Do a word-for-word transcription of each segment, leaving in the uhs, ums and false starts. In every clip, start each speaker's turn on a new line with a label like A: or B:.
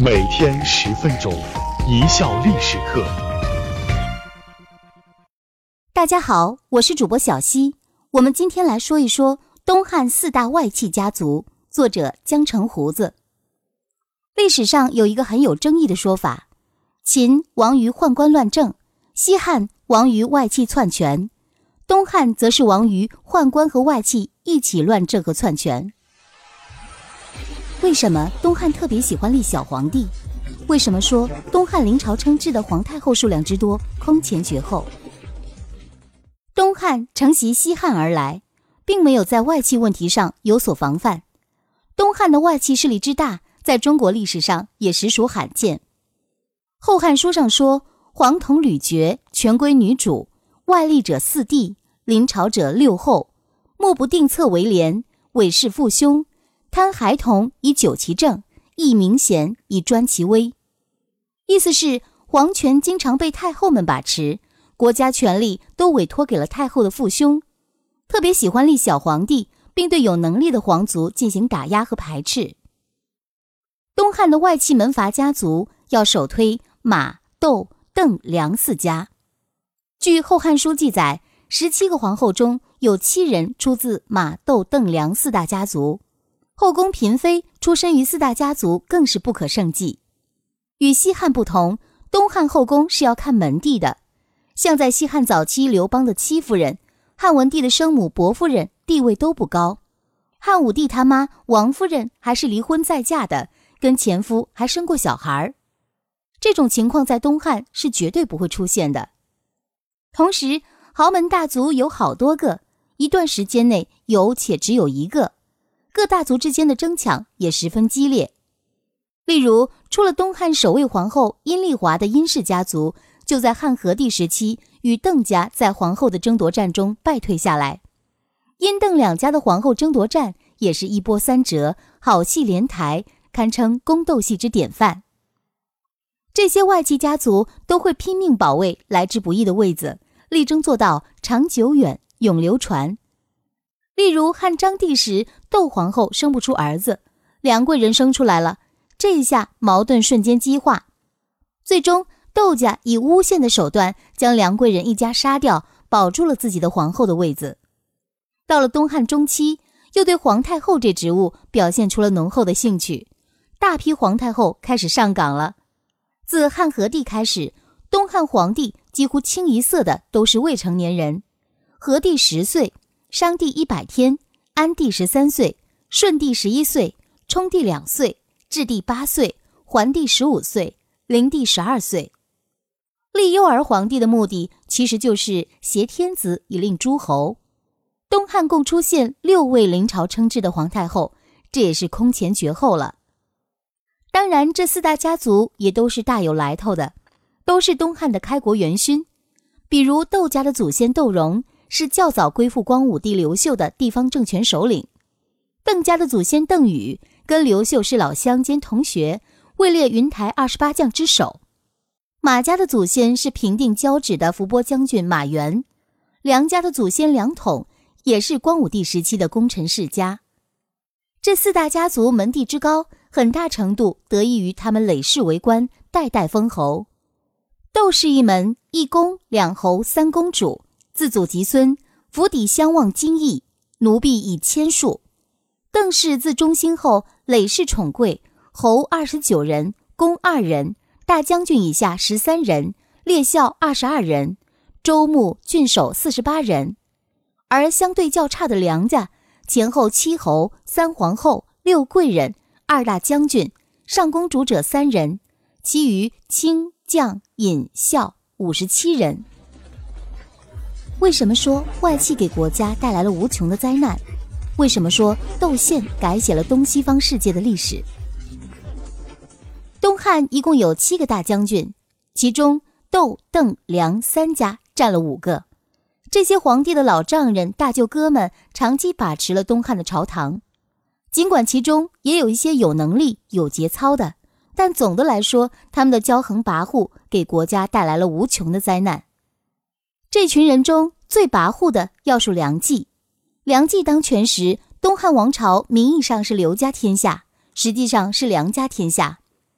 A: 每天十分钟，一笑历史课。
B: 大家好，我是主播小溪。我们今天来说一说东汉四大外戚家族，作者江城胡子。历史上有一个很有争议的说法，秦亡于宦官乱政，西汉亡于外戚篡权，东汉则是亡于宦官和外戚一起乱政和篡权。为什么东汉特别喜欢立小皇帝？为什么说东汉临朝称制的皇太后数量之多空前绝后？东汉承袭西汉而来，并没有在外戚问题上有所防范。东汉的外戚势力之大，在中国历史上也实属罕见。《后汉书》上说，皇统屡绝，权归女主，外立者四帝，临朝者六后，莫不定策为廉，委事父兄，贪孩童以久其政，抑明贤以专其威。意思是皇权经常被太后们把持，国家权力都委托给了太后的父兄，特别喜欢立小皇帝，并对有能力的皇族进行打压和排斥。东汉的外戚门阀家族要首推马、窦、邓、梁四家。据《后汉书》记载，十七个皇后中有七人出自马、窦、邓、梁四大家族，后宫嫔妃出身于四大家族更是不可胜计。与西汉不同，东汉后宫是要看门第的。像在西汉早期，刘邦的戚夫人、汉文帝的生母薄夫人地位都不高，汉武帝他妈王夫人还是离婚再嫁的，跟前夫还生过小孩。这种情况在东汉是绝对不会出现的。同时，豪门大族有好多个，一段时间内有且只有一个，各大族之间的争抢也十分激烈。例如，出了东汉首位皇后阴丽华的殷氏家族，就在汉和帝时期与邓家在皇后的争夺战中败退下来。殷邓两家的皇后争夺战也是一波三折，好戏连台，堪称宫斗戏之典范。这些外戚家族都会拼命保卫来之不易的位子，力争做到长久远、永流传。例如汉章帝时，窦皇后生不出儿子，梁贵人生出来了，这一下矛盾瞬间激化，最终窦家以诬陷的手段将梁贵人一家杀掉，保住了自己的皇后的位子。到了东汉中期，又对皇太后这职务表现出了浓厚的兴趣，大批皇太后开始上岗了。自汉和帝开始，东汉皇帝几乎清一色的都是未成年人。和帝十岁，商帝一百天，安帝十三岁，顺帝十一岁，冲帝两岁，质帝八岁，桓帝十五岁，灵帝十二岁。立幼儿皇帝的目的其实就是挟天子以令诸侯。东汉共出现六位临朝称制的皇太后，这也是空前绝后了。当然，这四大家族也都是大有来头的，都是东汉的开国元勋。比如窦家的祖先窦融是较早归附光武帝刘秀的地方政权首领，邓家的祖先邓禹跟刘秀是老乡兼同学，位列云台二十八将之首。马家的祖先是平定交趾的伏波将军马援，梁家的祖先梁统也是光武帝时期的功臣世家。这四大家族门第之高，很大程度得益于他们累世为官，代代封侯。窦氏一门一公两侯三公主，自祖及孙，府邸相望金邑，奴婢以千数。邓氏自中兴后，累世宠贵，侯二十九人，公二人，大将军以下十三人，列校二十二人，州牧郡守四十八人。而相对较差的梁家，前后七侯，三皇后，六贵人，二大将军，上公主者三人，其余卿将尹校五十七人。为什么说外戚给国家带来了无穷的灾难？为什么说窦宪改写了东西方世界的历史？东汉一共有七个大将军，其中窦、邓、梁三家占了五个。这些皇帝的老丈人、大舅哥们长期把持了东汉的朝堂，尽管其中也有一些有能力、有节操的，但总的来说，他们的骄横跋扈给国家带来了无穷的灾难。这群人中最跋扈的要数梁冀。梁冀当权时，东汉王朝名义上是刘家天下，实际上是梁家天下。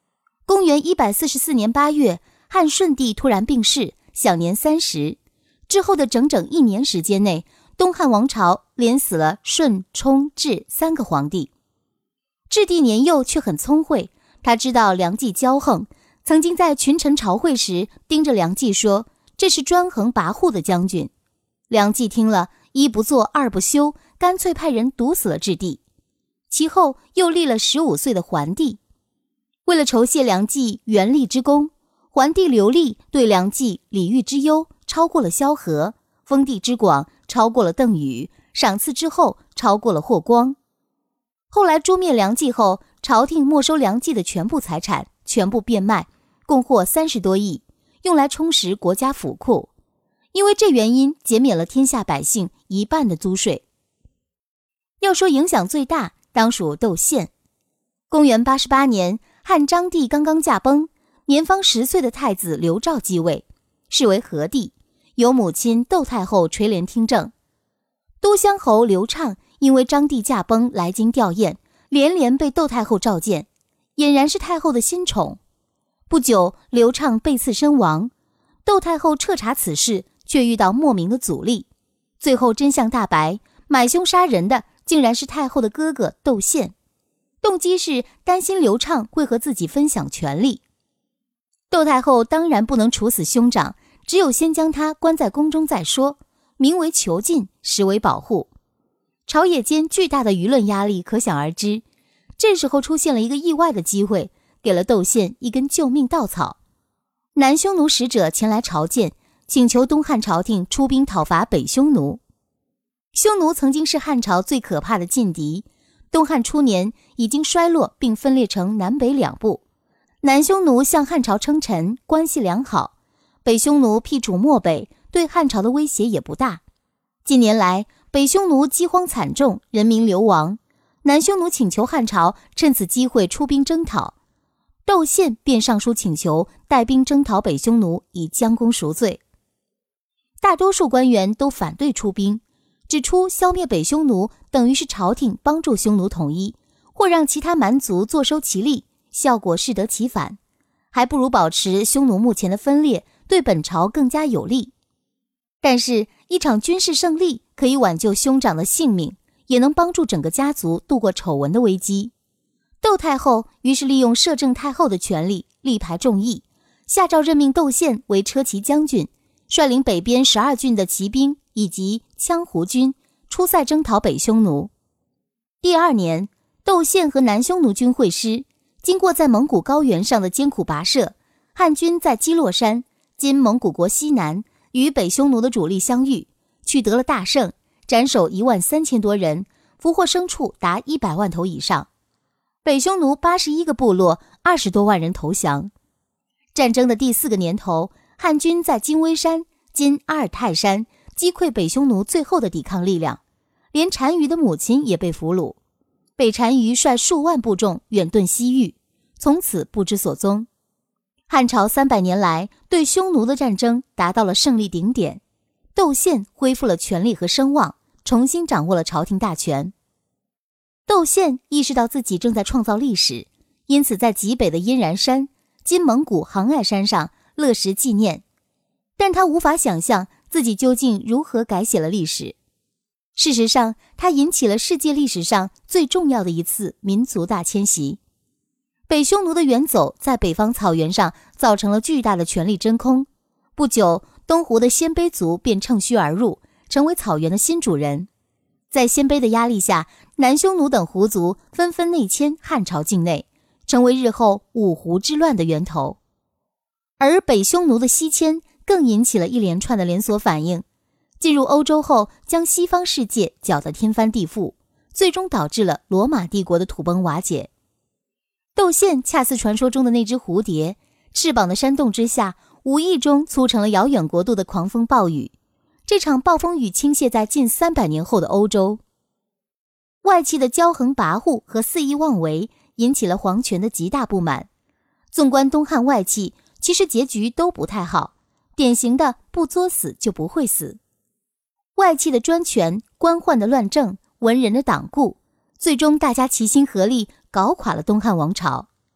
B: 公元一百四十四年八月，汉顺帝突然病逝，享年三十。之后的整整一年时间内，东汉王朝连死了顺、冲、至三个皇帝。质帝年幼却很聪慧，他知道梁冀骄横，曾经在群臣朝会时盯着梁冀说，这是专横跋扈的将军。梁冀听了，一不做二不休，干脆派人毒死了质帝。其后又立了十五岁的桓帝。为了酬谢梁冀元立之功，桓帝刘立对梁冀礼遇之优超过了萧何，封地之广超过了邓禹，赏赐之厚超过了霍光。后来诛灭梁冀后，朝廷没收梁冀的全部财产，全部变卖，共获三十多亿，用来充实国家府库。因为这原因，减免了天下百姓一半的租税。要说影响最大，当属窦宪。公元八十八年，汉章帝刚刚驾崩，年方十岁的太子刘肇继位，是为和帝，由母亲窦太后垂帘听政。都乡侯刘畅因为章帝驾崩来京吊唁，连连被窦太后召见，俨然是太后的新宠。不久，刘畅被刺身亡，窦太后彻查此事，却遇到莫名的阻力。最后真相大白，买凶杀人的竟然是太后的哥哥窦宪，动机是担心刘畅会和自己分享权力。窦太后当然不能处死兄长，只有先将他关在宫中再说，名为囚禁，实为保护。朝野间巨大的舆论压力可想而知，这时候出现了一个意外的机会，给了窦宪一根救命稻草。南匈奴使者前来朝见，请求东汉朝廷出兵讨伐北匈奴。匈奴曾经是汉朝最可怕的劲敌，东汉初年已经衰落并分裂成南北两部。南匈奴向汉朝称臣，关系良好，北匈奴辟主漠北，对汉朝的威胁也不大。近年来，北匈奴饥荒惨重，人民流亡，南匈奴请求汉朝趁此机会出兵征讨，窦宪便上书请求带兵征讨北匈奴，以将功赎罪。大多数官员都反对出兵，指出消灭北匈奴等于是朝廷帮助匈奴统一，或让其他蛮族坐收其利，效果适得其反，还不如保持匈奴目前的分裂，对本朝更加有利。但是一场军事胜利可以挽救兄长的性命，也能帮助整个家族度过丑闻的危机。窦太后于是利用摄政太后的权力，力排众议，下诏任命窦宪为车骑将军，率领北边十二郡的骑兵以及羌胡军出塞征讨北匈奴。第二年，窦宪和南匈奴军会师，经过在蒙古高原上的艰苦跋涉，汉军在基洛山（今蒙古国西南）与北匈奴的主力相遇，取得了大胜，斩首一万三千多人，俘获牲畜达一百万头以上。北匈奴八十一个部落，二十多万人投降。战争的第四个年头，汉军在金微山（今阿尔泰山）击溃北匈奴最后的抵抗力量，连单于的母亲也被俘虏。北单于率数万部众远遁西域，从此不知所踪。汉朝三百年来对匈奴的战争达到了胜利顶点，窦宪恢复了权力和声望，重新掌握了朝廷大权。窦宪意识到自己正在创造历史，因此在极北的阴然山（今蒙古杭爱山上）勒石纪念，但他无法想象自己究竟如何改写了历史。事实上，他引起了世界历史上最重要的一次民族大迁徙。北匈奴的远走在北方草原上造成了巨大的权力真空，不久，东胡的鲜卑族便乘虚而入，成为草原的新主人。在鲜卑的压力下，南匈奴等胡族纷纷内迁汉朝境内，成为日后五胡之乱的源头。而北匈奴的西迁更引起了一连串的连锁反应，进入欧洲后将西方世界搅得天翻地覆，最终导致了罗马帝国的土崩瓦解。窦宪恰似传说中的那只蝴蝶，翅膀的扇动之下，无意中促成了遥远国度的狂风暴雨。这场暴风雨倾泻在近三百年后的欧洲。外戚的骄横跋扈和肆意妄为引起了皇权的极大不满。纵观东汉外戚，其实结局都不太好，典型的不作死就不会死。外戚的专权，官宦的乱政，文人的党锢，最终大家齐心合力搞垮了东汉王朝。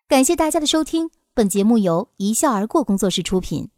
B: 感谢大家的收听，本节目由一笑而过工作室出品。